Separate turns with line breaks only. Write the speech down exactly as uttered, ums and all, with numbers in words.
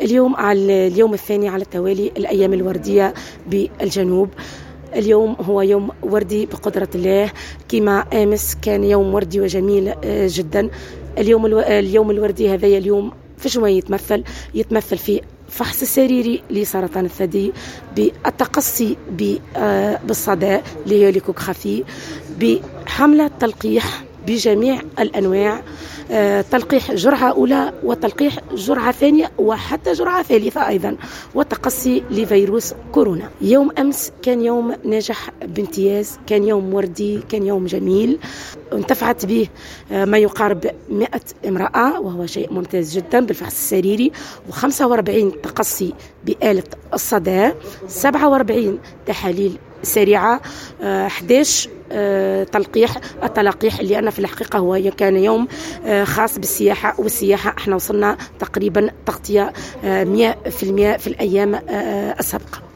اليوم على اليوم الثاني على التوالي الأيام الوردية بالجنوب. اليوم هو يوم وردي بقدرة الله، كما أمس كان يوم وردي وجميل جدا. اليوم الو... اليوم الوردي هذا اليوم في شنو يتمثل؟ يتمثل في فحص السريري لسرطان الثدي، بالتقصي بالصدى اللي هي ليكوغرافي، بحملة تلقيح بجميع الأنواع، تلقيح جرعة أولى وتلقيح جرعة ثانية وحتى جرعة ثالثة أيضا، وتقصي لفيروس كورونا. يوم أمس كان يوم ناجح بامتياز، كان يوم وردي، كان يوم جميل، انتفعت به ما يقارب مئة امرأة، وهو شيء ممتاز جدا بالفحص السريري، وخمسة وأربعين تقصي بآلة الصدى، سبعة وأربعين تحاليل سريعة، أحد عشر تلقيح التلقيح، لأن في الحقيقة هو كان يوم خاص بالسياحة، والسياحة احنا وصلنا تقريبا تغطية مئة بالمئة في الأيام السابقة.